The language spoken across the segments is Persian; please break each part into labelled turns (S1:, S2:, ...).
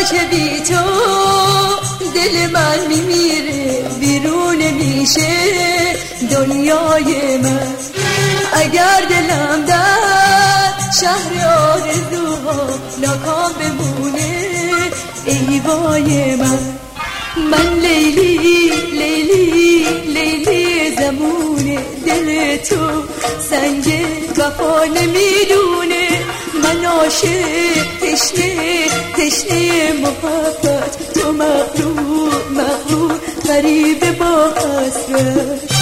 S1: که بی تو دل من میمیره، بیرون میشه دنیای من. اگر دلم در شهر آرزوها ناکام بمونه، ای وای من لیلی لیلی لیلی زمونه، دل تو سنگ وفا نمیدونه. من عاشق تشنه تشنه محبت، تو مغرور مغرور غریب با حسرت.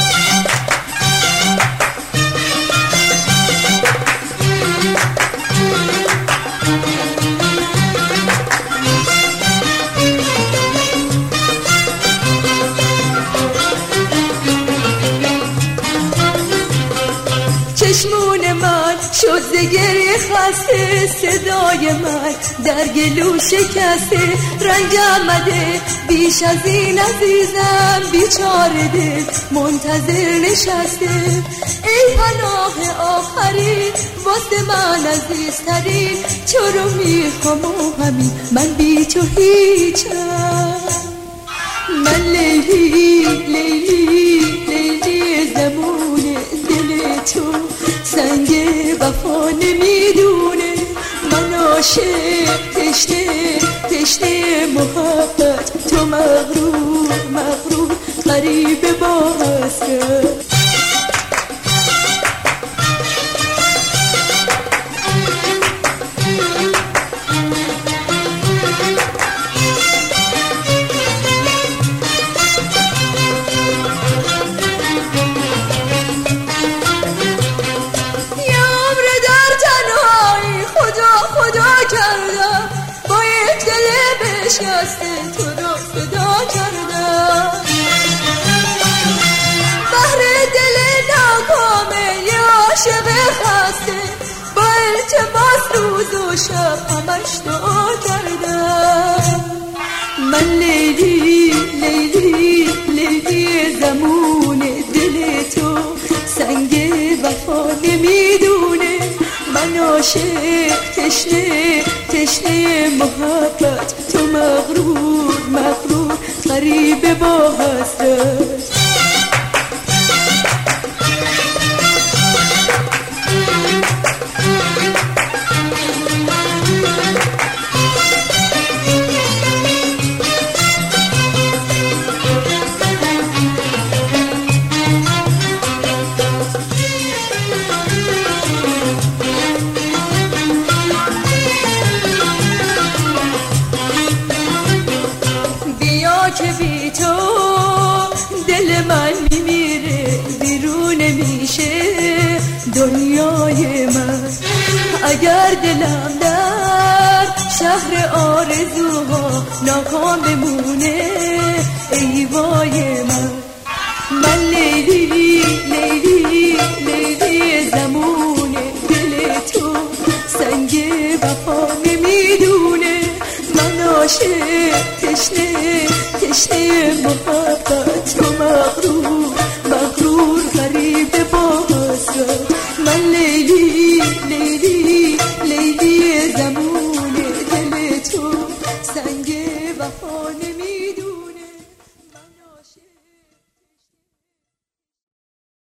S1: چشمون من شد ز گریه خسته، صدای من در گلو شکسته. رنج آمده بیش از این عزیزم، بیچاره دل منتظر نشسته. ای پناه آخرین واسه من عزیزترین، چرا میخوام و همین من بی تو هیچم. من لیلی لیلی لیلی زمونه، دل تو سنگ وفا نمیدونه. من عاشق تشنه تشنه محبت، تو مغرور مغرور غریب با حسرت. شکسته تو رو فدا کردم، بهر دل ناکامه یه عاشق خسته. با التماس روز و شب همش دعا کردم. من لیلی لیلی لیلی زمونه، دل تو سنگ وفا نمیدونه. من عاشق تشنه تشنه محبت، تو مغرور مغرور غریب با حسرت. که بی تو دل من میمیره، بیرون میشه دنیای من. اگر دلم در شهر آرزوها ناکام بمونه، ای وای من لیلی لیلی لیلی زمونه، دل تو سنگ وفا نمیدونه. من عاشق تشنه تشنه محبت، تو مغرور